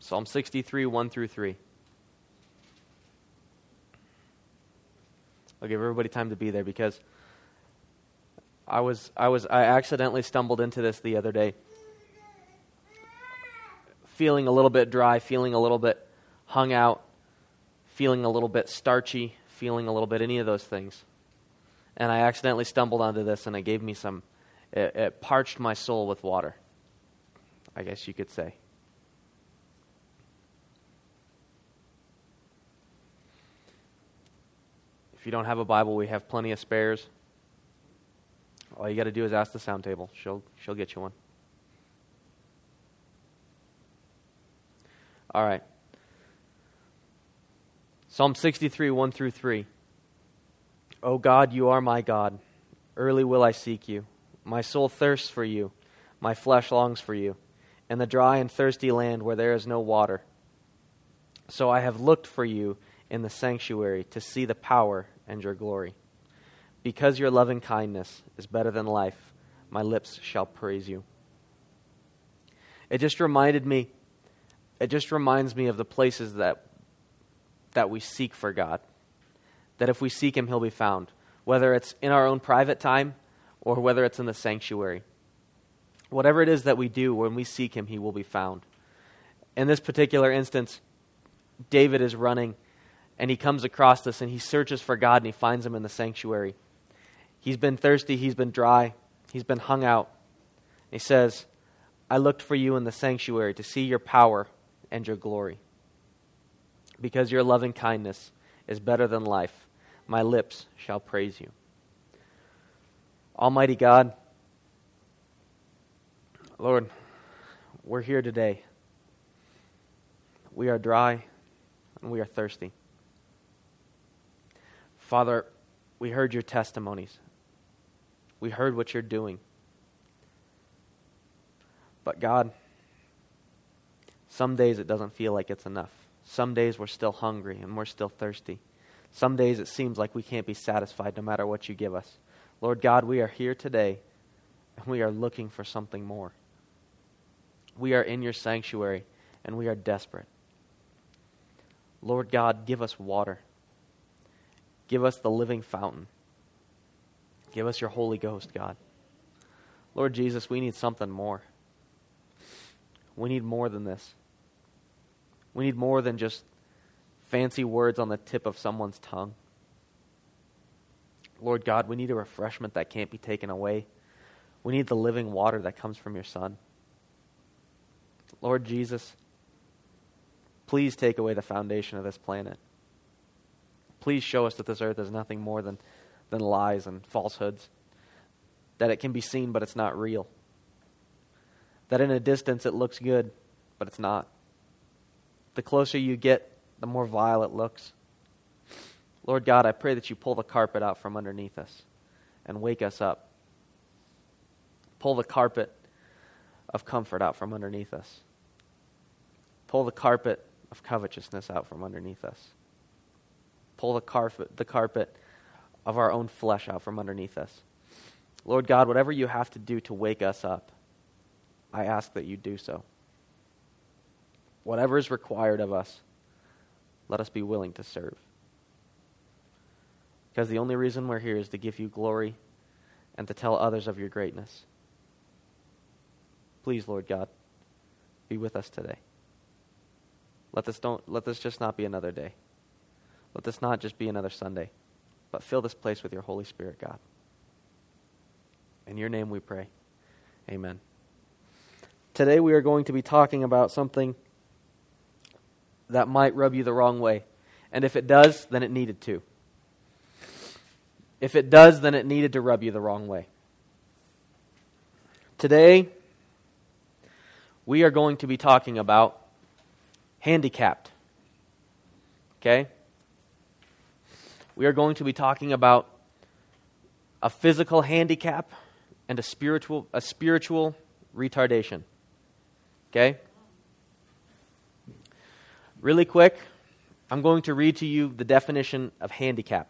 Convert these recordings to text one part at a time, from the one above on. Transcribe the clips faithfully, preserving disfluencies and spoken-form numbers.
Psalm sixty-three, one through three. I'll give everybody time to be there because I was I was I accidentally stumbled into this the other day. Feeling a little bit dry, feeling a little bit hung out, feeling a little bit starchy, feeling a little bit any of those things. And I accidentally stumbled onto this, and it gave me some, it, it parched my soul with water, I guess you could say. If you don't have a Bible, we have plenty of spares. All you got to do is ask the sound table. She'll, she'll get you one. All right. Psalm sixty-three, one through three. O God, you are my God. Early will I seek you. My soul thirsts for you. My flesh longs for you, in the dry and thirsty land where there is no water. So I have looked for you in the sanctuary to see the power and your glory. Because your loving kindness is better than life, my lips shall praise you. It just reminded me, it just reminds me of the places that that we seek for God. That if we seek Him, He'll be found. Whether it's in our own private time or whether it's in the sanctuary. Whatever it is that we do, when we seek Him, He will be found. In this particular instance, David is running and he comes across this and he searches for God and he finds Him in the sanctuary. He's been thirsty, he's been dry, he's been hung out. He says, I looked for you in the sanctuary to see your power and your glory. Because your loving kindness is better than life, my lips shall praise you. Almighty God, Lord, we're here today. We are dry and we are thirsty. Father, we heard your testimonies. We heard what you're doing. But God, some days it doesn't feel like it's enough. Some days we're still hungry and we're still thirsty. Some days it seems like we can't be satisfied no matter what you give us. Lord God, we are here today and we are looking for something more. We are in your sanctuary and we are desperate. Lord God, give us water. Give us the living fountain. Give us your Holy Ghost, God. Lord Jesus, we need something more. We need more than this. We need more than just fancy words on the tip of someone's tongue. Lord God, we need a refreshment that can't be taken away. We need the living water that comes from your Son. Lord Jesus, please take away the foundation of this planet. Please show us that this earth is nothing more than, than lies and falsehoods. That it can be seen, but it's not real. That in a distance it looks good, but it's not. The closer you get, the more vile it looks. Lord God, I pray that you pull the carpet out from underneath us and wake us up. Pull the carpet of comfort out from underneath us. Pull the carpet of covetousness out from underneath us. Pull the carpet, the carpet of our own flesh out from underneath us. Lord God, whatever you have to do to wake us up, I ask that you do so. Whatever is required of us, let us be willing to serve. Because the only reason we're here is to give you glory and to tell others of your greatness. Please, Lord God, be with us today. Let this don't let this just not be another day. Let this not just be another Sunday, but fill this place with your Holy Spirit, God. In your name we pray. Amen. Today we are going to be talking about something that might rub you the wrong way. And if it does, then it needed to. If it does, then it needed to rub you the wrong way. Today, we are going to be talking about handicapped. Okay? We are going to be talking about a physical handicap and a spiritual a spiritual retardation. Okay? Really quick, I'm going to read to you the definition of handicap.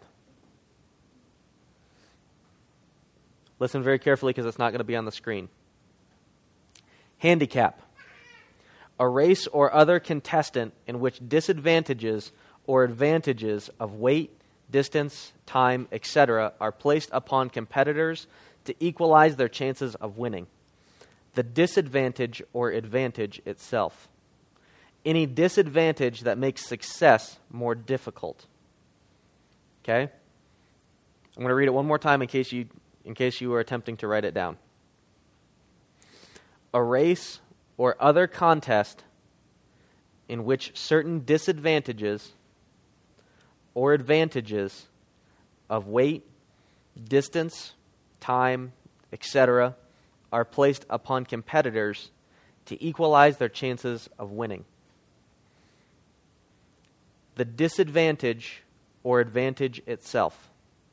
Listen very carefully because it's not going to be on the screen. Handicap. A race or other contestant in which disadvantages or advantages of weight, distance, time, et cetera are placed upon competitors to equalize their chances of winning. The disadvantage or advantage itself. Any disadvantage that makes success more difficult. Okay? I'm going to read it one more time in case you in case you were attempting to write it down. A race or other contest in which certain disadvantages or advantages of weight, distance, time, et cetera are placed upon competitors to equalize their chances of winning. The disadvantage or advantage itself.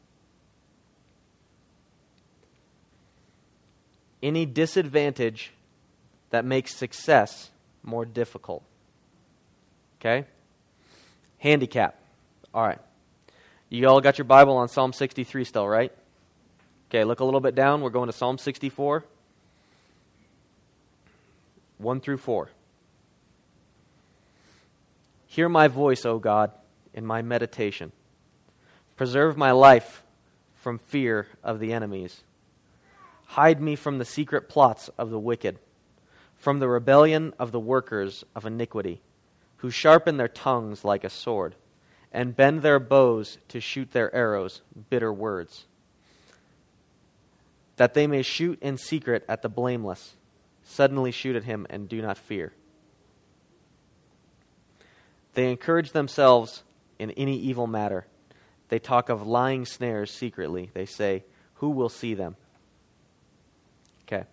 Any disadvantage that makes success more difficult. Okay? Handicap. All right. You all got your Bible on Psalm sixty-three still, right? Okay, look a little bit down. We're going to Psalm sixty-four. one through four. Hear my voice, O God, in my meditation. Preserve my life from fear of the enemies. Hide me from the secret plots of the wicked, from the rebellion of the workers of iniquity, who sharpen their tongues like a sword, and bend their bows to shoot their arrows, bitter words, that they may shoot in secret at the blameless, suddenly shoot at him and do not fear. They encourage themselves in any evil matter. They talk of lying snares secretly. They say, who will see them? Okay.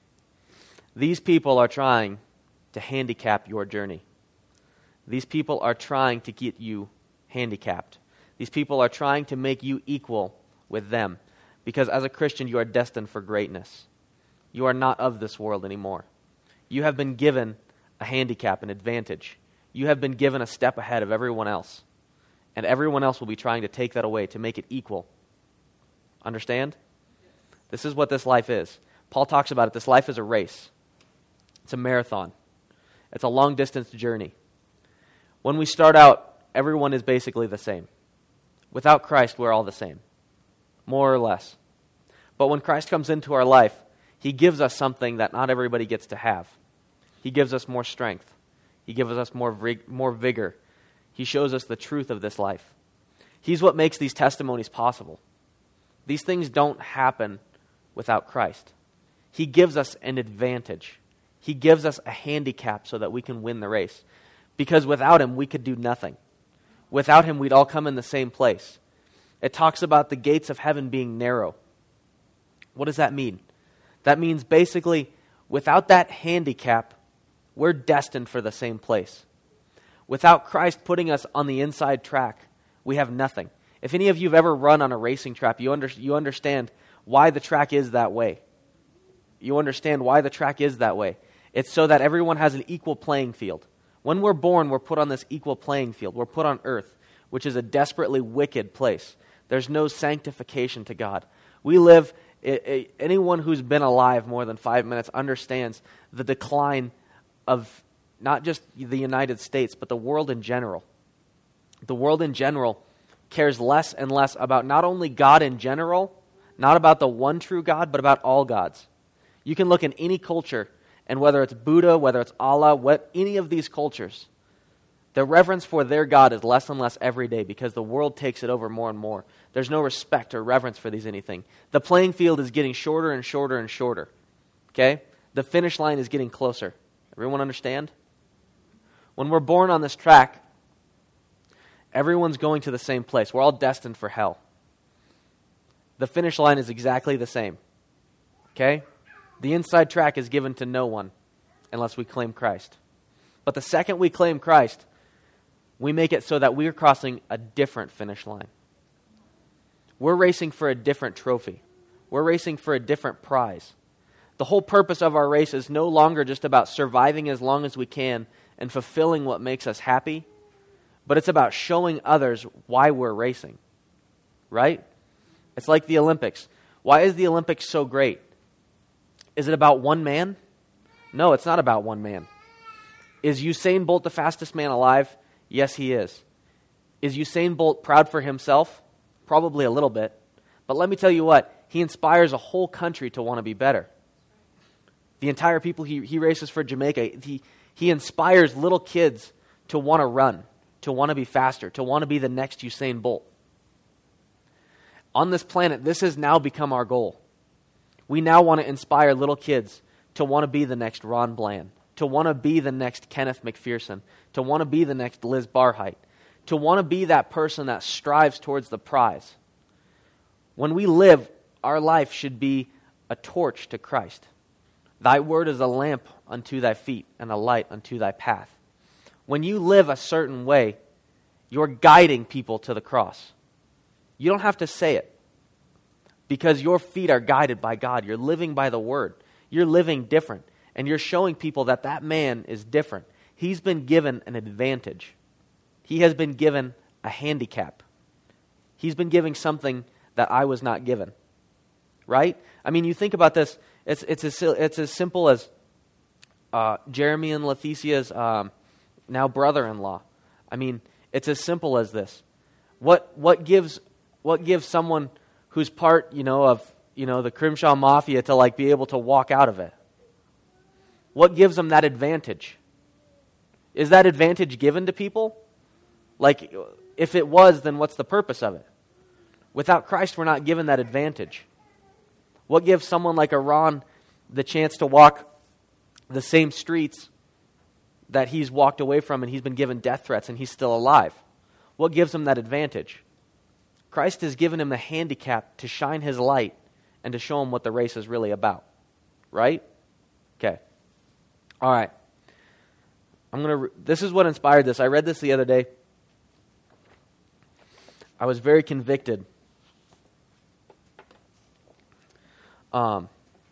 These people are trying to handicap your journey. These people are trying to get you handicapped. These people are trying to make you equal with them. Because as a Christian, you are destined for greatness. You are not of this world anymore. You have been given a handicap, an advantage. You have been given a step ahead of everyone else. And everyone else will be trying to take that away to make it equal. Understand? This is what this life is. Paul talks about it. This life is a race. It's a marathon. It's a long-distance journey. When we start out, everyone is basically the same. Without Christ, we're all the same. More or less. But when Christ comes into our life, He gives us something that not everybody gets to have. He gives us more strength. He gives us more vig- more vigor. He shows us the truth of this life. He's what makes these testimonies possible. These things don't happen without Christ. He gives us an advantage. He gives us a handicap so that we can win the race. Because without Him, we could do nothing. Without Him, we'd all come in the same place. It talks about the gates of heaven being narrow. What does that mean? That means basically, without that handicap, we're destined for the same place. Without Christ putting us on the inside track, we have nothing. If any of you have ever run on a racing track, you, under, you understand why the track is that way. You understand why the track is that way. It's so that everyone has an equal playing field. When we're born, we're put on this equal playing field. We're put on earth, which is a desperately wicked place. There's no sanctification to God. We live, it, it, anyone who's been alive more than five minutes understands the decline of not just the United States, but the world in general. The world in general cares less and less about not only God in general, not about the one true God, but about all gods. You can look in any culture, and whether it's Buddha, whether it's Allah, what any of these cultures, the reverence for their God is less and less every day because the world takes it over more and more. There's no respect or reverence for these anything. The playing field is getting shorter and shorter and shorter. Okay? The finish line is getting closer. Everyone understand? When we're born on this track, everyone's going to the same place. We're all destined for hell. The finish line is exactly the same. Okay? The inside track is given to no one unless we claim Christ. But the second we claim Christ, we make it so that we're crossing a different finish line. We're racing for a different trophy. We're racing for a different prize. The whole purpose of our race is no longer just about surviving as long as we can and fulfilling what makes us happy, but it's about showing others why we're racing. Right? It's like the Olympics. Why is the Olympics so great? Is it about one man? No, it's not about one man. Is Usain Bolt the fastest man alive? Yes, he is. Is Usain Bolt proud for himself? Probably a little bit. But let me tell you what, he inspires a whole country to want to be better. The entire people he, he races for Jamaica, he, he inspires little kids to want to run, to want to be faster, to want to be the next Usain Bolt. On this planet, this has now become our goal. We now want to inspire little kids to want to be the next Ron Bland, to want to be the next Kenneth McPherson, to want to be the next Liz Barheit, to want to be that person that strives towards the prize. When we live, our life should be a torch to Christ. Thy word is a lamp unto thy feet and a light unto thy path. When you live a certain way, you're guiding people to the cross. You don't have to say it because your feet are guided by God. You're living by the word. You're living different, and you're showing people that that man is different. He's been given an advantage. He has been given a handicap. He's been given something that I was not given. Right? I mean, you think about this. It's it's as it's as simple as uh, Jeremy and Leticia's um, now brother-in-law. I mean, it's as simple as this. What what gives what gives someone who's part, you know, of you know the Crimshaw Mafia to like be able to walk out of it? What gives them that advantage? Is that advantage given to people? Like, if it was, then what's the purpose of it? Without Christ, we're not given that advantage. What gives someone like a Ron the chance to walk the same streets that he's walked away from and he's been given death threats and he's still alive? What gives him that advantage? Christ has given him the handicap to shine his light and to show him what the race is really about. Right? Okay. All right. I'm gonna. Re- this is what inspired this. I read this the other day. I was very convicted. Um,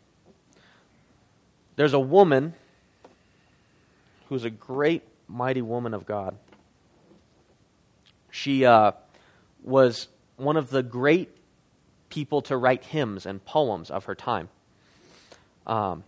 there's a woman who's a great, mighty woman of God. She uh, was one of the great people to write hymns and poems of her time. Um,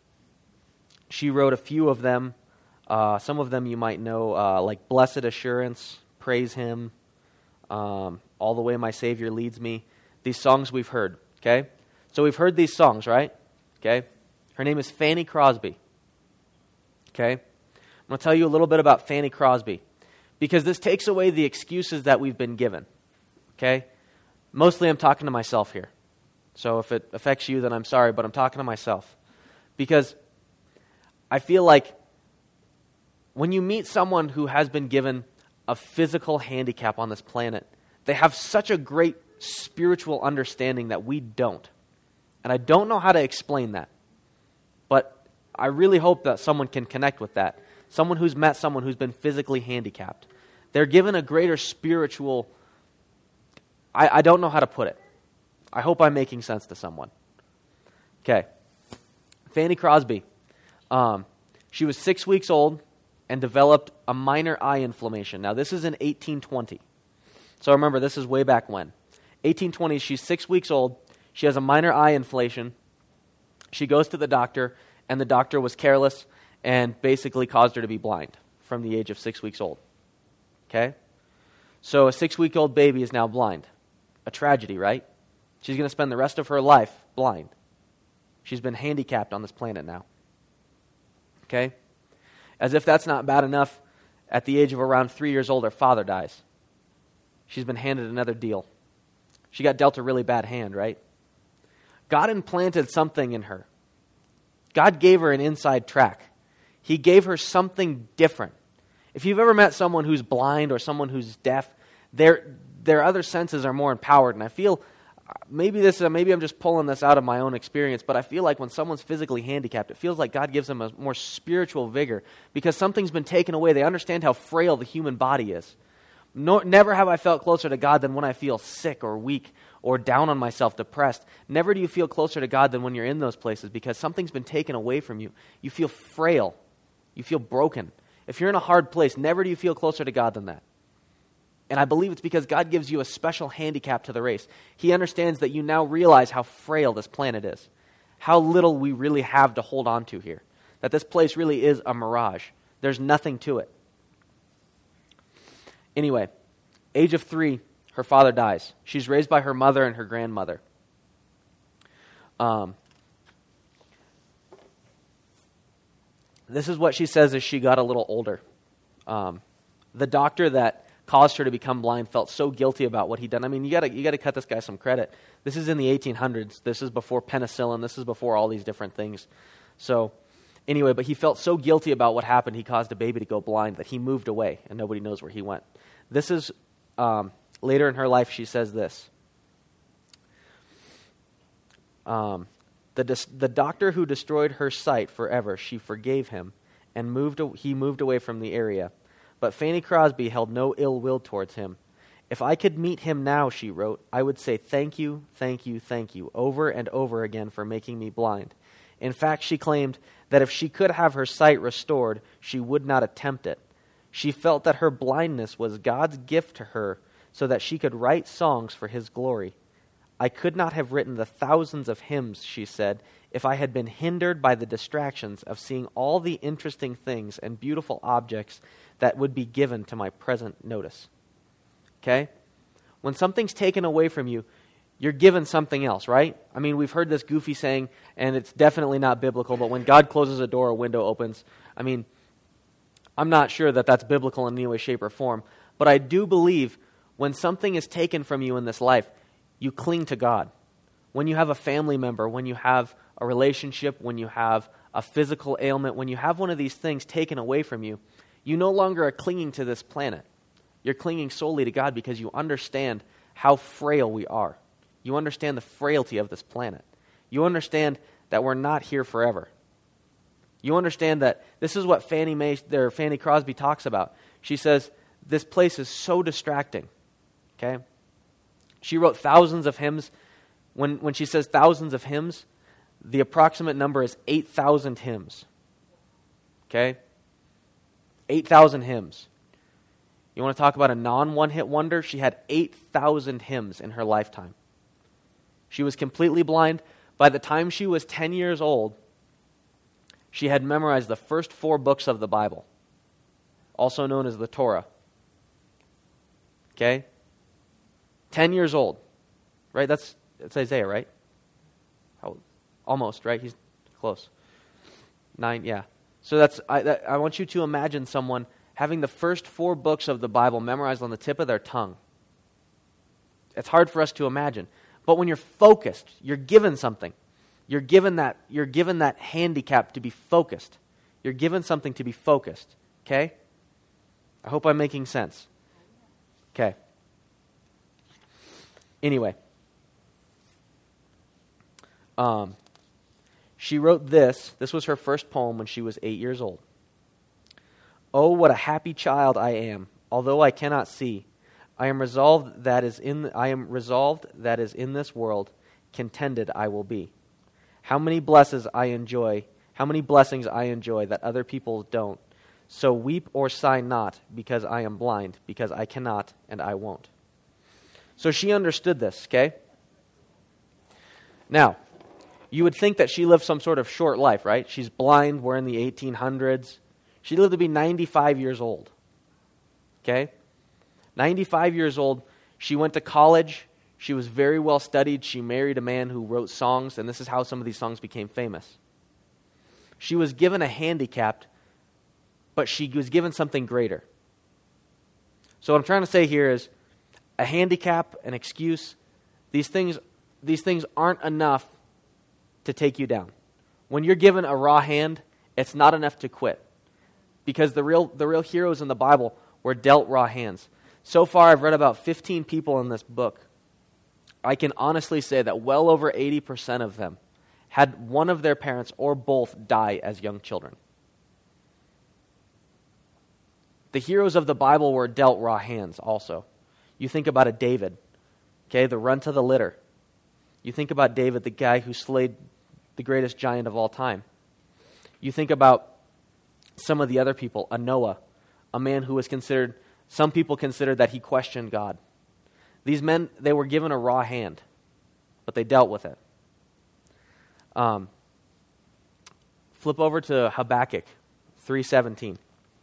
she wrote a few of them. Uh, some of them you might know, uh, like Blessed Assurance, Praise Him, um, All the Way My Savior Leads Me. These songs we've heard, okay? So we've heard these songs, right? Okay? Her name is Fanny Crosby. Okay? I'm going to tell you a little bit about Fanny Crosby because this takes away the excuses that we've been given. Okay? Mostly I'm talking to myself here. So if it affects you, then I'm sorry, but I'm talking to myself. Because I feel like when you meet someone who has been given a physical handicap on this planet, they have such a great spiritual understanding that we don't. And I don't know how to explain that. But I really hope that someone can connect with that. Someone who's met someone who's been physically handicapped. They're given a greater spiritual... I, I don't know how to put it. I hope I'm making sense to someone. Okay. Fanny Crosby. Um, she was six weeks old and developed a minor eye inflammation. Now, this is in eighteen twenty. So remember, this is way back when. eighteen twenty, she's six weeks old. She has a minor eye inflammation. She goes to the doctor, and the doctor was careless and basically caused her to be blind from the age of six weeks old. Okay? So a six-week-old baby is now blind. A tragedy, right? She's going to spend the rest of her life blind. She's been handicapped on this planet now. Okay? As if that's not bad enough, at the age of around three years old, her father dies. She's been handed another deal. She got dealt a really bad hand, right? God implanted something in her. God gave her an inside track. He gave her something different. If you've ever met someone who's blind or someone who's deaf, their their other senses are more empowered. And I feel, maybe this, maybe I'm just pulling this out of my own experience, but I feel like when someone's physically handicapped, it feels like God gives them a more spiritual vigor because something's been taken away. They understand how frail the human body is. No, never have I felt closer to God than when I feel sick or weak or down on myself, depressed. Never do you feel closer to God than when you're in those places because something's been taken away from you. You feel frail. You feel broken. If you're in a hard place, never do you feel closer to God than that. And I believe it's because God gives you a special handicap to the race. He understands that you now realize how frail this planet is, how little we really have to hold on to here, that this place really is a mirage, There's nothing to it. Anyway, age of three, her father dies. She's raised by her mother and her grandmother. Um, this is what she says as she got a little older. Um, the doctor that caused her to become blind felt so guilty about what he'd done. I mean, you gotta you gotta cut this guy some credit. This is in the eighteen hundreds. This is before penicillin. This is before all these different things. So, anyway, but he felt so guilty about what happened, he caused a baby to go blind that he moved away, and nobody knows where he went. This is um, later in her life. She says this. Um, the dis- the doctor who destroyed her sight forever, she forgave him, and moved. A- he moved away from the area. But Fanny Crosby held no ill will towards him. If I could meet him now, she wrote, I would say thank you, thank you, thank you, over and over again for making me blind. In fact, she claimed that if she could have her sight restored, she would not attempt it. She felt that her blindness was God's gift to her so that she could write songs for his glory. I could not have written the thousands of hymns, she said, if I had been hindered by the distractions of seeing all the interesting things and beautiful objects that would be given to my present notice. Okay? When something's taken away from you, you're given something else, right? I mean, we've heard this goofy saying, and it's definitely not biblical, but when God closes a door, a window opens. I mean, I'm not sure that that's biblical in any way, shape, or form, but I do believe when something is taken from you in this life, you cling to God. When you have a family member, when you have a relationship, when you have a physical ailment, when you have one of these things taken away from you, you no longer are clinging to this planet. You're clinging solely to God because you understand how frail we are. You understand the frailty of this planet. You understand that we're not here forever. You understand that this is what Fannie Mae, or Fanny Crosby talks about. She says, this place is so distracting. Okay? She wrote thousands of hymns. When, when she says thousands of hymns, the approximate number is eight thousand hymns. Okay? eight thousand hymns. You want to talk about a non-one-hit wonder? She had eight thousand hymns in her lifetime. She was completely blind. By the time she was ten years old, she had memorized the first four books of the Bible, also known as the Torah. Okay? ten years old. Right? That's, that's Isaiah, right? How, almost, right? He's close. Nine, yeah. So that's I, that, I want you to imagine someone having the first four books of the Bible memorized on the tip of their tongue. It's hard for us to imagine. But when you're focused, you're given something. You're given that, you're given that handicap to be focused. You're given something to be focused. Okay? I hope I'm making sense. Okay. Anyway. Um, she wrote this. This was her first poem when she was eight years old. Oh, what a happy child I am, although I cannot see. I am resolved that is in I am resolved that is in this world, contented I will be. How many blessings I enjoy, how many blessings I enjoy that other people don't. So weep or sigh not, because I am blind, because I cannot and I won't. So she understood this, okay? Now, you would think that she lived some sort of short life, right? She's blind, we're in the eighteen hundreds. She lived to be ninety-five years old. Okay? ninety-five years old. She went to college. She was very well studied. She married a man who wrote songs, and this is how some of these songs became famous. She was given a handicap, but she was given something greater. So what I'm trying to say here is a handicap, an excuse, these things, these things aren't enough to take you down. When you're given a raw hand, it's not enough to quit. Because the real the real heroes in the Bible were dealt raw hands. So far, I've read about fifteen people in this book. I can honestly say that well over eighty percent of them had one of their parents or both die as young children. The heroes of the Bible were dealt raw hands also. You think about a David, okay, the runt of the litter. You think about David, the guy who slayed the greatest giant of all time. You think about some of the other people, a Noah, a man who was considered, some people considered that he questioned God. These men, they were given a raw hand, but they dealt with it. Um, flip over to Habakkuk three seventeen.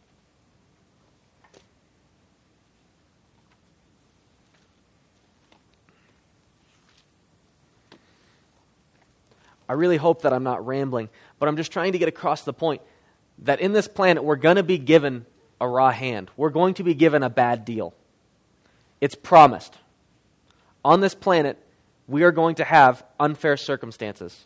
I really hope that I'm not rambling, but I'm just trying to get across the point that in this planet, we're going to be given a raw hand. We're going to be given a bad deal. It's promised. On this planet, we are going to have unfair circumstances.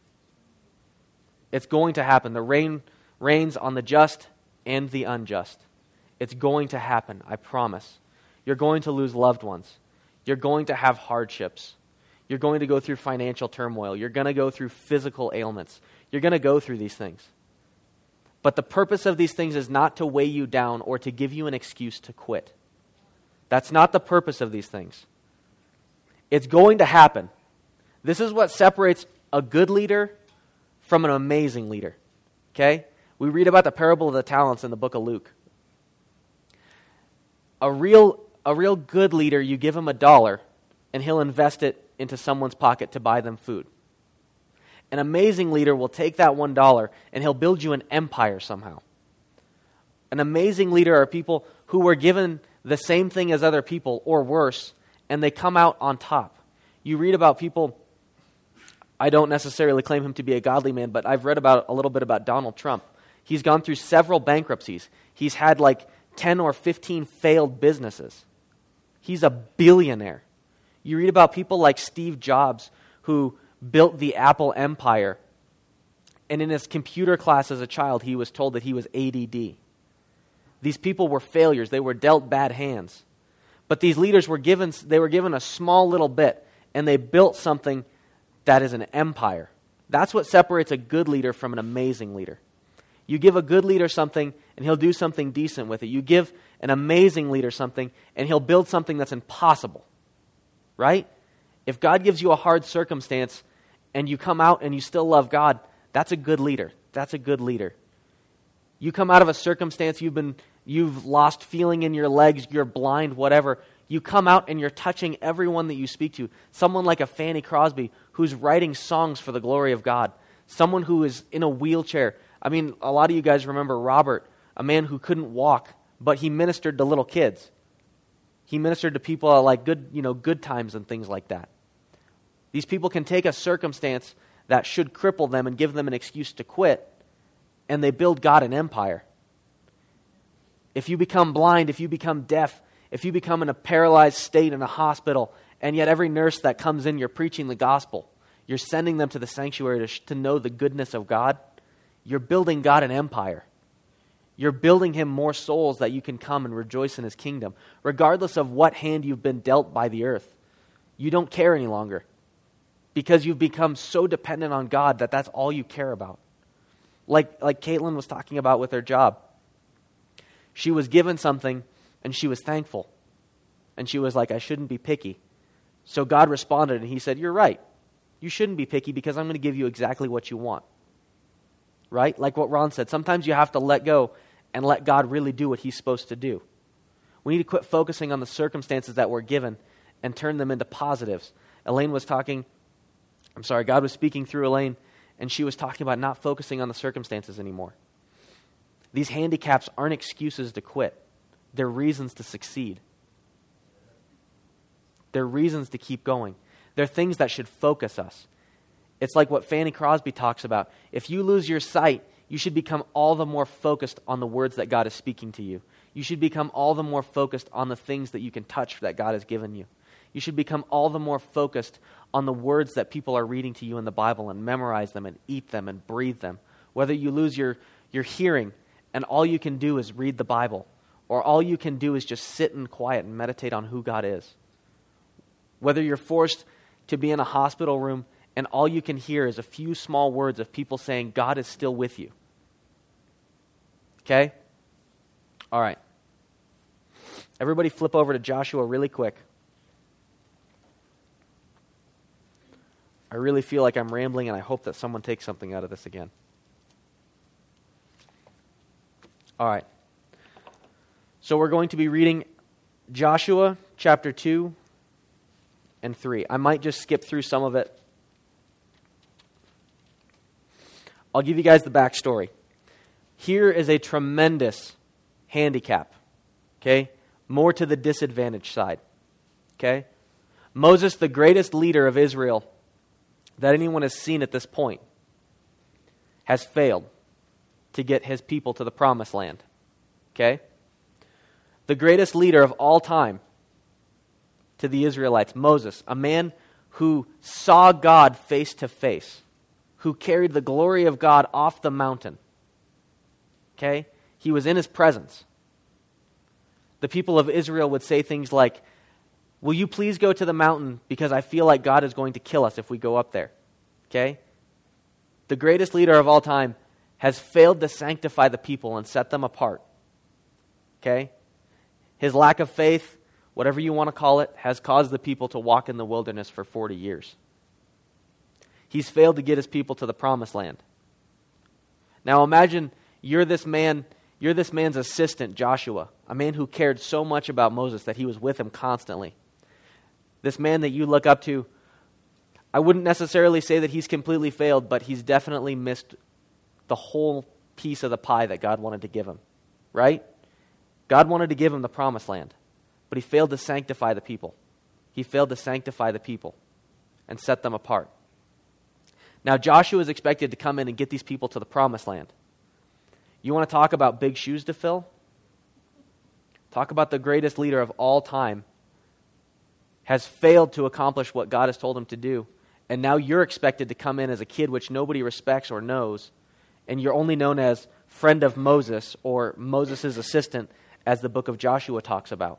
It's going to happen. The rain rains on the just and the unjust. It's going to happen, I promise. You're going to lose loved ones. You're going to have hardships. You're going to go through financial turmoil. You're going to go through physical ailments. You're going to go through these things. But the purpose of these things is not to weigh you down or to give you an excuse to quit. That's not the purpose of these things. It's going to happen. This is what separates a good leader from an amazing leader. Okay? We read about the parable of the talents in the book of Luke. A real, a real good leader, you give him a dollar, and he'll invest it into someone's pocket to buy them food. An amazing leader will take that one dollar, and he'll build you an empire somehow. An amazing leader are people who were given the same thing as other people, or worse, and they come out on top. You read about people, I don't necessarily claim him to be a godly man, but I've read about a little bit about Donald Trump. He's gone through several bankruptcies. He's had like ten or fifteen failed businesses. He's a billionaire. You read about people like Steve Jobs, who built the Apple empire, and in his computer class as a child, he was told that he was A D D. These people were failures. They were dealt bad hands. But these leaders were given, they were given a small little bit, and they built something that is an empire. That's what separates a good leader from an amazing leader. You give a good leader something, and he'll do something decent with it. You give an amazing leader something, and he'll build something that's impossible. Right? If God gives you a hard circumstance, and you come out and you still love God, that's a good leader. That's a good leader. You come out of a circumstance, you've been, you've lost feeling in your legs, you're blind, whatever. You come out and you're touching everyone that you speak to. Someone like a Fanny Crosby who's writing songs for the glory of God. Someone who is in a wheelchair. I mean, a lot of you guys remember Robert, a man who couldn't walk, but he ministered to little kids. He ministered to people at like good, you know, good times and things like that. These people can take a circumstance that should cripple them and give them an excuse to quit, and they build God an empire. If you become blind, if you become deaf, if you become in a paralyzed state in a hospital, and yet every nurse that comes in, you're preaching the gospel, you're sending them to the sanctuary to, sh- to know the goodness of God, you're building God an empire. You're building him more souls that you can come and rejoice in his kingdom. Regardless of what hand you've been dealt by the earth, you don't care any longer. Because you've become so dependent on God that that's all you care about. Like, like Caitlin was talking about with her job. She was given something and she was thankful. And she was like, I shouldn't be picky. So God responded and he said, you're right. You shouldn't be picky because I'm going to give you exactly what you want. Right? Like what Ron said, sometimes you have to let go and let God really do what he's supposed to do. We need to quit focusing on the circumstances that we're given and turn them into positives. Elaine was talking, I'm sorry, God was speaking through Elaine, and she was talking about not focusing on the circumstances anymore. These handicaps aren't excuses to quit. They're reasons to succeed. They're reasons to keep going. They're things that should focus us. It's like what Fanny Crosby talks about. If you lose your sight, you should become all the more focused on the words that God is speaking to you. You should become all the more focused on the things that you can touch that God has given you. You should become all the more focused on the words that people are reading to you in the Bible and memorize them and eat them and breathe them. Whether you lose your, your hearing and all you can do is read the Bible, or all you can do is just sit in quiet and meditate on who God is. Whether you're forced to be in a hospital room and all you can hear is a few small words of people saying, God is still with you. Okay? All right. Everybody flip over to Joshua really quick. I really feel like I'm rambling, and I hope that someone takes something out of this again. All right. So we're going to be reading Joshua chapter two and three. I might just skip through some of it. I'll give you guys the backstory. Here is a tremendous handicap, okay? More to the disadvantaged side, okay? Moses, the greatest leader of Israel, that anyone has seen at this point has failed to get his people to the promised land. Okay? The greatest leader of all time to the Israelites, Moses, a man who saw God face to face, who carried the glory of God off the mountain. Okay? He was in his presence. The people of Israel would say things like, "Will you please go to the mountain because I feel like God is going to kill us if we go up there." Okay? The greatest leader of all time has failed to sanctify the people and set them apart. Okay? His lack of faith, whatever you want to call it, has caused the people to walk in the wilderness for forty years. He's failed to get his people to the promised land. Now imagine you're this man, you're this man's assistant, Joshua, a man who cared so much about Moses that he was with him constantly. This man that you look up to, I wouldn't necessarily say that he's completely failed, but he's definitely missed the whole piece of the pie that God wanted to give him, right? God wanted to give him the promised land, but he failed to sanctify the people. He failed to sanctify the people and set them apart. Now Joshua is expected to come in and get these people to the promised land. You want to talk about big shoes to fill? Talk about the greatest leader of all time has failed to accomplish what God has told him to do. And now you're expected to come in as a kid which nobody respects or knows, and you're only known as friend of Moses or Moses' assistant, as the book of Joshua talks about.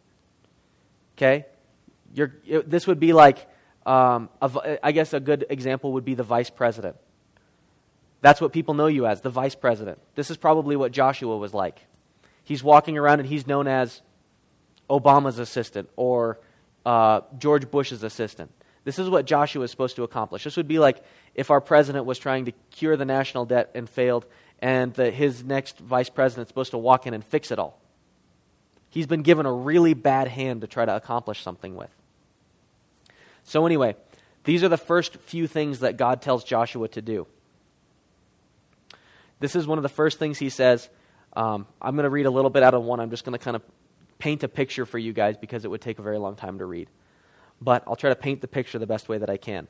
Okay? You're, this would be like, um, a, I guess a good example would be the vice president. That's what people know you as, the vice president. This is probably what Joshua was like. He's walking around and he's known as Obama's assistant or uh, George Bush's assistant. This is what Joshua is supposed to accomplish. This would be like if our president was trying to cure the national debt and failed, and the, his next vice president is supposed to walk in and fix it all. He's been given a really bad hand to try to accomplish something with. So anyway, these are the first few things that God tells Joshua to do. This is one of the first things he says. Um, I'm going to read a little bit out of one. I'm just going to kind of paint a picture for you guys because it would take a very long time to read. But I'll try to paint the picture the best way that I can.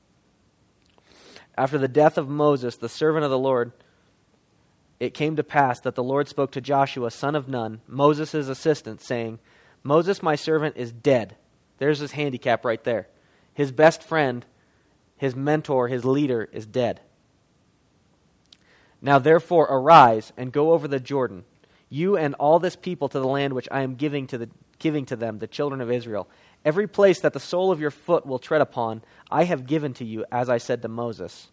After the death of Moses, the servant of the Lord, it came to pass that the Lord spoke to Joshua, son of Nun, Moses' assistant, saying, "Moses, my servant, is dead." There's his handicap right there. His best friend, his mentor, his leader is dead. "Now therefore arise and go over the Jordan, you and all this people, to the land which I am giving to the giving to them, the children of Israel. Every place that the sole of your foot will tread upon, I have given to you, as I said to Moses.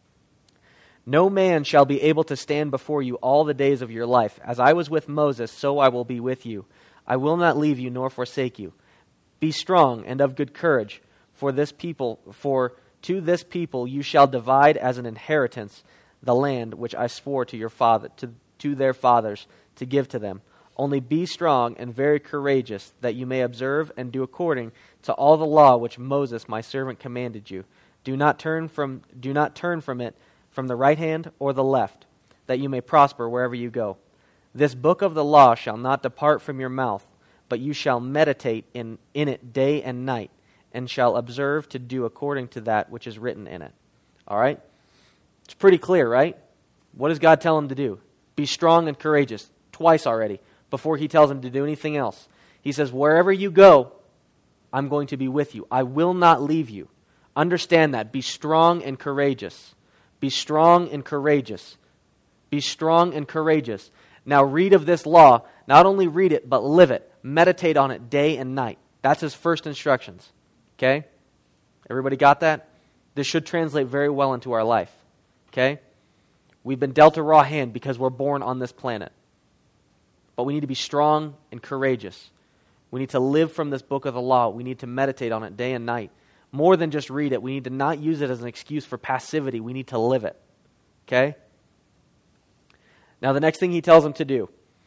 No man shall be able to stand before you all the days of your life. As I was with Moses, so I will be with you. I will not leave you nor forsake you. Be strong and of good courage, for this people, for to this people you shall divide as an inheritance the land which I swore to your father, to, to their fathers, to give to them. Only be strong and very courageous, that you may observe and do according to all the law which Moses my servant commanded you. Do not turn from do not turn from it from the right hand or the left, that you may prosper wherever you go. This book of the law shall not depart from your mouth, but you shall meditate in, in it day and night, and shall observe to do according to that which is written in it." All right? It's pretty clear, right? What does God tell him to do? Be strong and courageous. Twice already, before he tells him to do anything else. He says, wherever you go, I'm going to be with you. I will not leave you. Understand that. Be strong and courageous. Be strong and courageous. Be strong and courageous. Now read of this law. Not only read it, but live it. Meditate on it day and night. That's his first instructions. Okay? Everybody got that? This should translate very well into our life. Okay? We've been dealt a raw hand because we're born on this planet. But we need to be strong and courageous. We need to live from this book of the law. We need to meditate on it day and night. More than just read it. We need to not use it as an excuse for passivity. We need to live it. Okay? Now the next thing he tells them to do.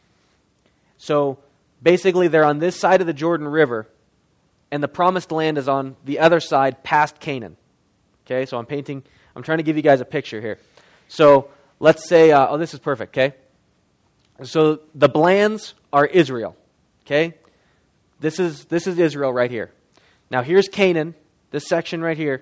So basically they're on this side of the Jordan River, and the promised land is on the other side past Canaan. Okay, so I'm painting, I'm trying to give you guys a picture here. So let's say, uh, oh, this is perfect, okay? So the Blands are Israel, okay? This is this is Israel right here. Now here's Canaan, this section right here.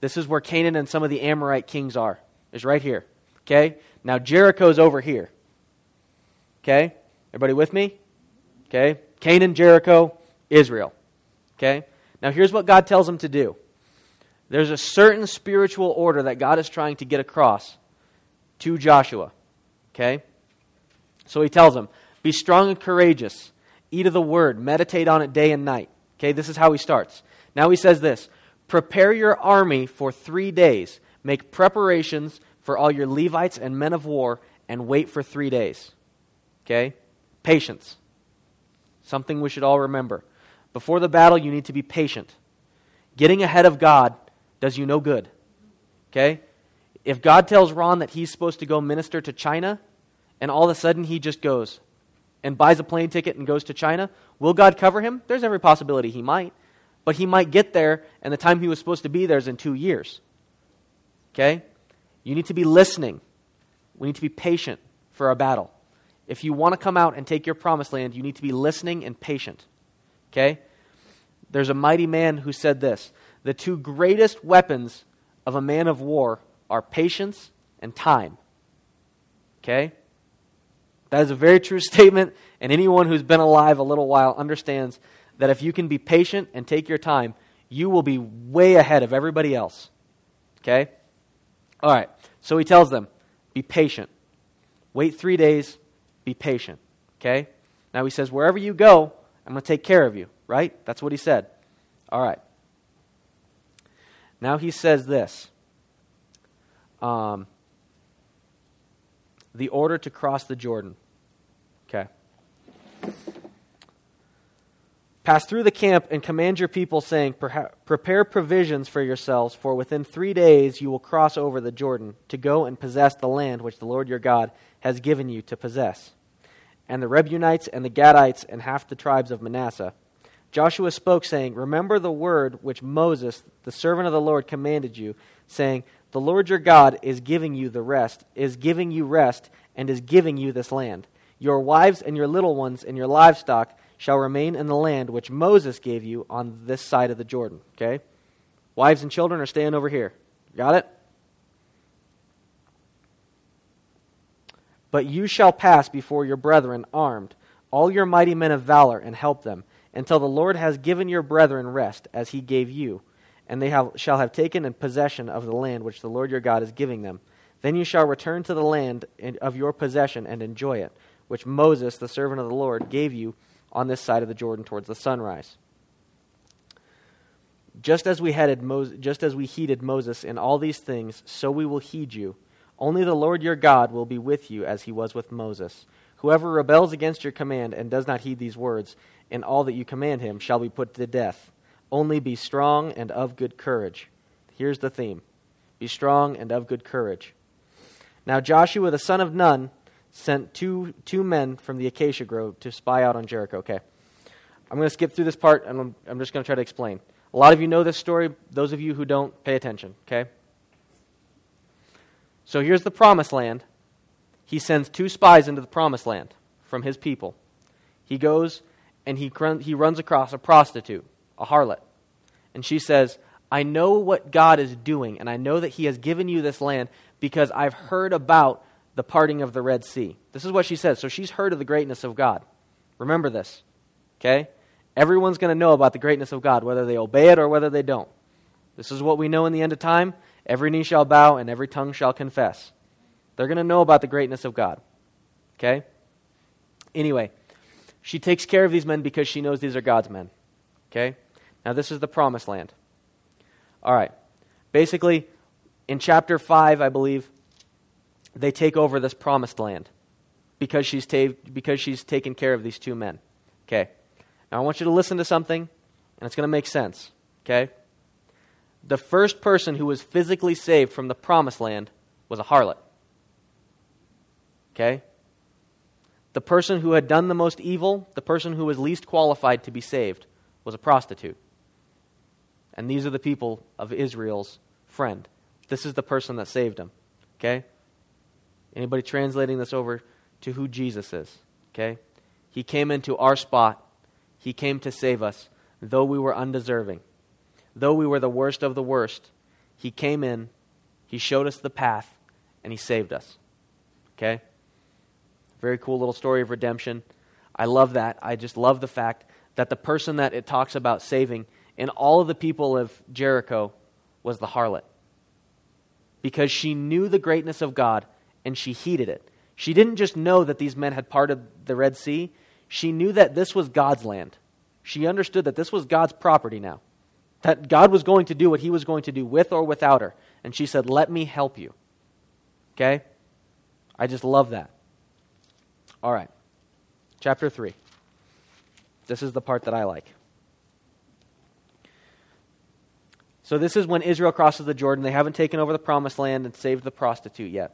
This is where Canaan and some of the Amorite kings are. Is right here. Okay? Now Jericho's over here. Okay? Everybody with me? Okay? Canaan, Jericho, Israel. Okay? Now here's what God tells them to do. There's a certain spiritual order that God is trying to get across to Joshua. Okay? So he tells them, be strong and courageous. Eat of the word. Meditate on it day and night. Okay? This is how he starts. Now he says this. Prepare your army for three days. Make preparations for all your Levites and men of war and wait for three days. Okay? Patience. Something we should all remember. Before the battle, you need to be patient. Getting ahead of God does you no good. Okay? If God tells Ron that he's supposed to go minister to China, and all of a sudden he just goes and buys a plane ticket and goes to China, will God cover him? There's every possibility he might. But he might get there, and the time he was supposed to be there is in two years. Okay? You need to be listening. We need to be patient for our battle. If you want to come out and take your promised land, you need to be listening and patient. Okay? There's a mighty man who said this. The two greatest weapons of a man of war are patience and time. Okay? That is a very true statement, and anyone who's been alive a little while understands that if you can be patient and take your time, you will be way ahead of everybody else. Okay? All right. So he tells them, be patient. Wait three days. Be patient. Okay? Now he says, wherever you go, I'm going to take care of you. Right? That's what he said. All right. Now he says this. Um, the order to cross the Jordan. Okay. Pass through the camp and command your people, saying, prepare provisions for yourselves, for within three days you will cross over the Jordan to go and possess the land which the Lord your God has given you to possess. And the Reubenites and the Gadites and half the tribes of Manasseh. Joshua spoke, saying, remember the word which Moses, the servant of the Lord, commanded you, saying, the Lord your God is giving you the rest, is giving you rest, and is giving you this land. Your wives and your little ones and your livestock shall remain in the land which Moses gave you on this side of the Jordan. Okay? Wives and children are staying over here. Got it? But you shall pass before your brethren armed, all your mighty men of valor, and help them, until the Lord has given your brethren rest, as he gave you, and they have, shall have taken in possession of the land which the Lord your God is giving them. Then you shall return to the land of your possession and enjoy it, which Moses, the servant of the Lord, gave you on this side of the Jordan towards the sunrise. Just as we headed Moses, just as we heeded Moses in all these things, so we will heed you. Only the Lord your God will be with you as he was with Moses. Whoever rebels against your command and does not heed these words, in all that you command him, shall be put to death. Only be strong and of good courage. Here's the theme. Be strong and of good courage. Now Joshua the son of Nun sent two two men from the acacia grove to spy out on Jericho. Okay. I'm going to skip through this part, and I'm, I'm just going to try to explain. A lot of you know this story. Those of you who don't, pay attention. Okay? So here's the promised land. He sends two spies into the promised land from his people. He goes and he he runs across a prostitute, a harlot. And she says, I know what God is doing, and I know that he has given you this land because I've heard about the parting of the Red Sea. This is what she says. So she's heard of the greatness of God. Remember this. Okay? Everyone's going to know about the greatness of God, whether they obey it or whether they don't. This is what we know in the end of time. Every knee shall bow and every tongue shall confess. They're going to know about the greatness of God. Okay? Anyway, she takes care of these men because she knows these are God's men. Okay? Now this is the promised land. All right. Basically, in chapter five, I believe, they take over this promised land because she's ta- because she's taken care of these two men. Okay. Now I want you to listen to something, and it's going to make sense. Okay? The first person who was physically saved from the promised land was a harlot. Okay? The person who had done the most evil, the person who was least qualified to be saved, was a prostitute. And these are the people of Israel's friend. This is the person that saved him. Okay? Anybody translating this over to who Jesus is? Okay? He came into our spot. He came to save us, though we were undeserving. Though we were the worst of the worst, He came in, he showed us the path, and he saved us. Okay? Very cool little story of redemption. I love that. I just love the fact that the person that it talks about saving in all of the people of Jericho was the harlot. Because she knew the greatness of God and she heeded it. She didn't just know that these men had parted the Red Sea. She knew that this was God's land. She understood that this was God's property now. That God was going to do what he was going to do with or without her. And she said, let me help you. Okay? I just love that. All right. Chapter three. This is the part that I like. So this is when Israel crosses the Jordan. They haven't taken over the promised land and saved the prostitute yet.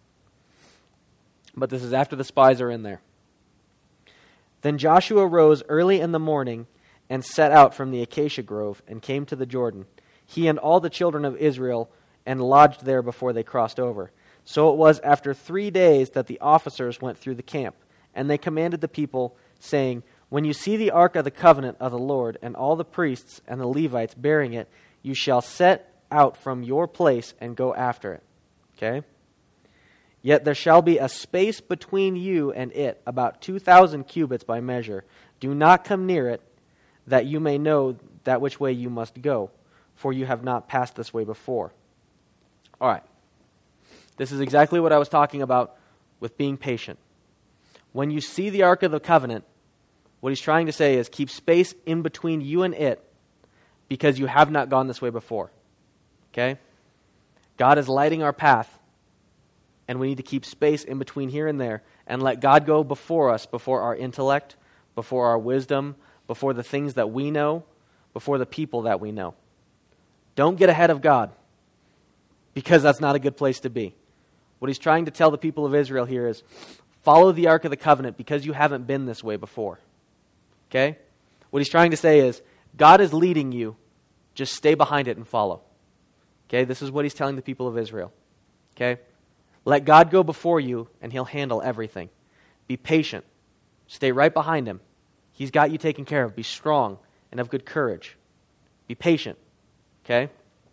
But this is after the spies are in there. Then Joshua rose early in the morning and set out from the acacia grove and came to the Jordan, he and all the children of Israel, and lodged there before they crossed over. So it was after three days that the officers went through the camp, and they commanded the people, saying, when you see the ark of the covenant of the Lord, and all the priests and the Levites bearing it, you shall set out from your place and go after it. Okay? Yet there shall be a space between you and it, about two thousand cubits by measure. Do not come near it, that you may know that which way you must go, for you have not passed this way before. All right. This is exactly what I was talking about with being patient. When you see the Ark of the Covenant, what he's trying to say is keep space in between you and it, because you have not gone this way before. Okay? God is lighting our path, and we need to keep space in between here and there, and let God go before us, before our intellect, before our wisdom, before the things that we know, before the people that we know. Don't get ahead of God, because that's not a good place to be. What he's trying to tell the people of Israel here is, follow the Ark of the Covenant because you haven't been this way before. Okay? What he's trying to say is, God is leading you, just stay behind it and follow. Okay? This is what he's telling the people of Israel. Okay? Let God go before you and he'll handle everything. Be patient. Stay right behind him. He's got you taken care of. Be strong and of good courage. Be patient. Okay?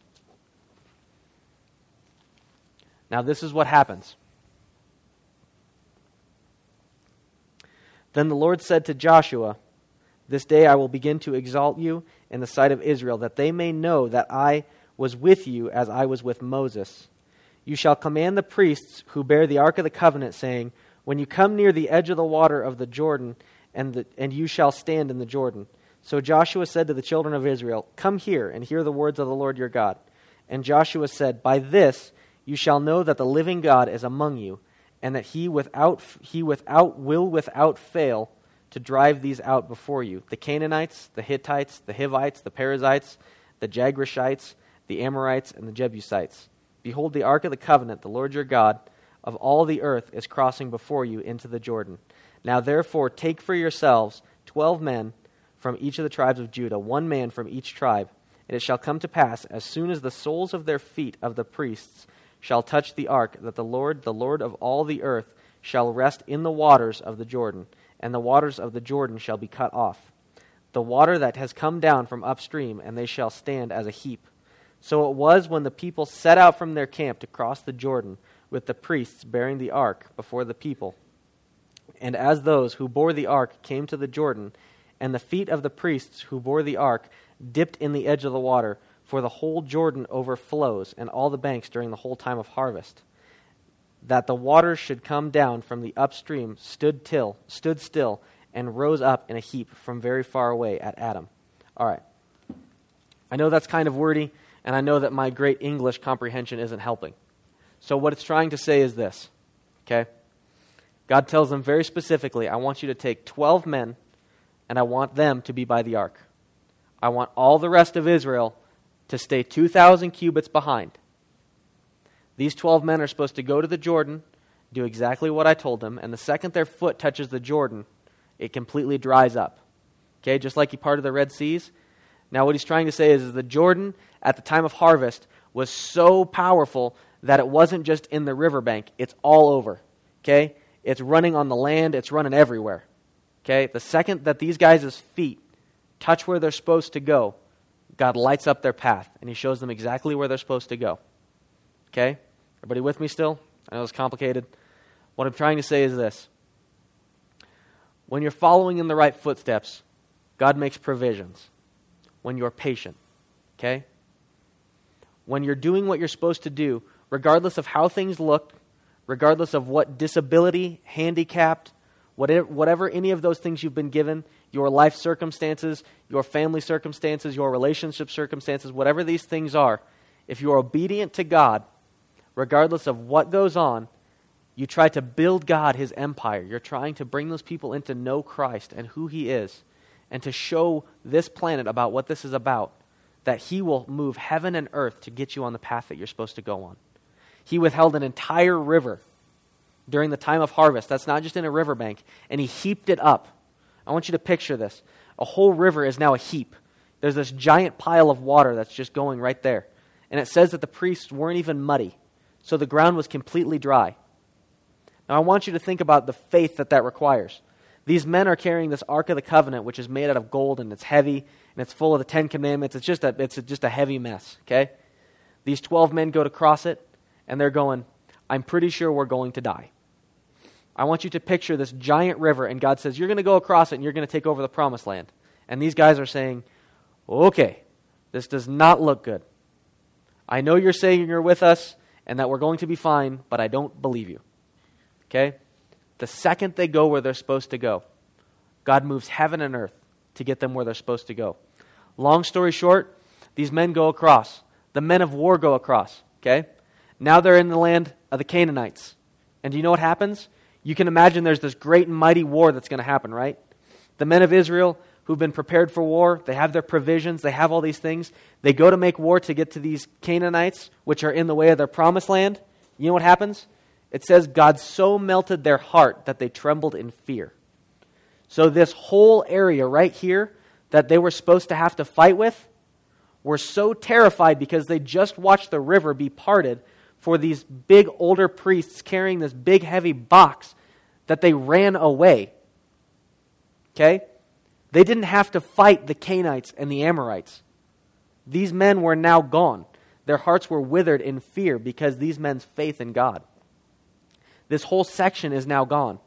Now this is what happens. Then the Lord said to Joshua, this day I will begin to exalt you in the sight of Israel, that they may know that I was with you as I was with Moses. You shall command the priests who bear the Ark of the Covenant, saying, when you come near the edge of the water of the Jordan, and, the, and you shall stand in the Jordan. So Joshua said to the children of Israel, come here and hear the words of the Lord your God. And Joshua said, by this you shall know that the living God is among you, and that he without he without will without fail to drive these out before you, the Canaanites, the Hittites, the Hivites, the Perizzites, the Jagrishites, the Amorites, and the Jebusites. Behold, the Ark of the Covenant, the Lord your God, of all the earth is crossing before you into the Jordan. Now therefore take for yourselves twelve men from each of the tribes of Judah, one man from each tribe. And it shall come to pass, as soon as the soles of their feet of the priests shall touch the ark, that the Lord, the Lord of all the earth, shall rest in the waters of the Jordan, and the waters of the Jordan shall be cut off. The water that has come down from upstream, and they shall stand as a heap. So it was when the people set out from their camp to cross the Jordan, with the priests bearing the ark before the people. And as those who bore the ark came to the Jordan, and the feet of the priests who bore the ark dipped in the edge of the water, for the whole Jordan overflows, and all the banks during the whole time of harvest, that the waters should come down from the upstream stood till stood still and rose up in a heap from very far away at Adam. All right. I know that's kind of wordy, and I know that my great English comprehension isn't helping. So what it's trying to say is this, okay? God tells them very specifically, I want you to take twelve men, and I want them to be by the ark. I want all the rest of Israel to stay two thousand cubits behind. These twelve men are supposed to go to the Jordan, do exactly what I told them, and the second their foot touches the Jordan, it completely dries up. Okay, just like he parted the Red Seas. Now what he's trying to say is, is the Jordan at the time of harvest was so powerful that it wasn't just in the riverbank, it's all over. Okay? It's running on the land, it's running everywhere. Okay? The second that these guys' feet touch where they're supposed to go, God lights up their path, and he shows them exactly where they're supposed to go. Okay? Everybody with me still? I know it's complicated. What I'm trying to say is this. When you're following in the right footsteps, God makes provisions. When you're patient. Okay? When you're doing what you're supposed to do, regardless of how things look, regardless of what disability, handicapped, whatever, whatever any of those things you've been given, your life circumstances, your family circumstances, your relationship circumstances, whatever these things are, if you're obedient to God, regardless of what goes on, you try to build God, his empire. You're trying to bring those people in to know Christ and who he is, and to show this planet about what this is about, that he will move heaven and earth to get you on the path that you're supposed to go on. He withheld an entire river during the time of harvest. That's not just in a riverbank. And he heaped it up. I want you to picture this. A whole river is now a heap. There's this giant pile of water that's just going right there. And it says that the priests weren't even muddy. So the ground was completely dry. Now I want you to think about the faith that that requires. These men are carrying this Ark of the Covenant, which is made out of gold, and it's heavy, and it's full of the Ten Commandments. It's just a, it's just a heavy mess, okay? These twelve men go to cross it, and they're going, I'm pretty sure we're going to die. I want you to picture this giant river, and God says, you're going to go across it, and you're going to take over the promised land. And these guys are saying, okay, this does not look good. I know you're saying you're with us, and that we're going to be fine, but I don't believe you. Okay? The second they go where they're supposed to go, God moves heaven and earth to get them where they're supposed to go. Long story short, these men go across. The men of war go across. Okay? Now they're in the land of the Canaanites. And do you know what happens? You can imagine there's this great and mighty war that's going to happen, right? The men of Israel who've been prepared for war, they have their provisions, they have all these things. They go to make war to get to these Canaanites, which are in the way of their promised land. You know what happens? It says God so melted their heart that they trembled in fear. So this whole area right here that they were supposed to have to fight with were so terrified because they just watched the river be parted for these big older priests carrying this big heavy box that they ran away. Okay? They didn't have to fight the Canaanites and the Amorites. These men were now gone. Their hearts were withered in fear because these men's faith in God. This whole section is now gone.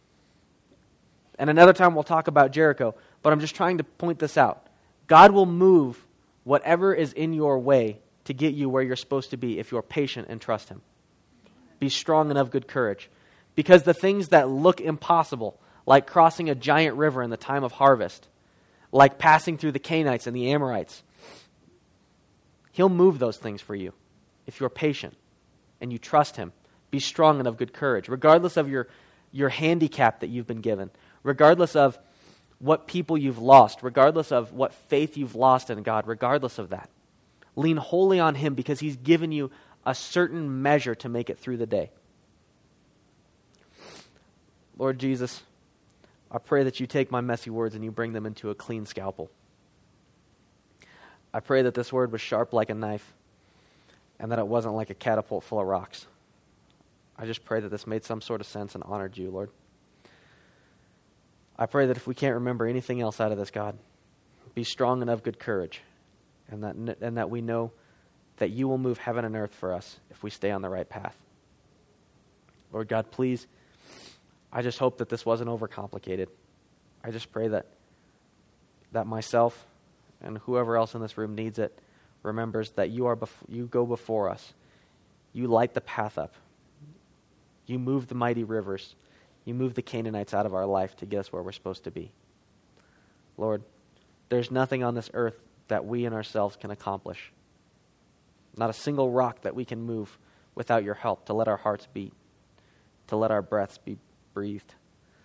And another time we'll talk about Jericho, but I'm just trying to point this out. God will move whatever is in your way to get you where you're supposed to be if you're patient and trust him. Be strong and of good courage. Because the things that look impossible, like crossing a giant river in the time of harvest, like passing through the Canaanites and the Amorites, he'll move those things for you if you're patient and you trust him. Be strong and of good courage, regardless of your, your handicap that you've been given, regardless of what people you've lost, regardless of what faith you've lost in God, regardless of that. Lean wholly on him because he's given you a certain measure to make it through the day. Lord Jesus, I pray that you take my messy words and you bring them into a clean scalpel. I pray that this word was sharp like a knife and that it wasn't like a catapult full of rocks. I just pray that this made some sort of sense and honored you, Lord. I pray that if we can't remember anything else out of this, God, be strong and of good courage, and that and that we know that you will move heaven and earth for us if we stay on the right path. Lord God, please, I just hope that this wasn't overcomplicated. I just pray that that myself and whoever else in this room needs it remembers that you are bef- you go before us. You light the path up. You move the mighty rivers. You move the Canaanites out of our life to get us where we're supposed to be. Lord, there's nothing on this earth that we in ourselves can accomplish. Not a single rock that we can move without your help to let our hearts beat, to let our breaths be breathed.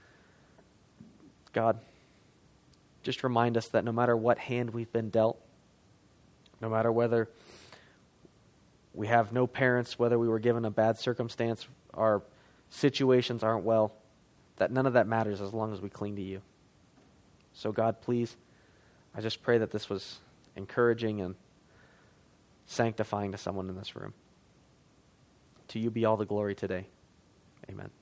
God, just remind us that no matter what hand we've been dealt, no matter whether we have no parents, whether we were given a bad circumstance, our situations aren't well, that none of that matters as long as we cling to you. So God, please, I just pray that this was encouraging and sanctifying to someone in this room. To you be all the glory today. Amen.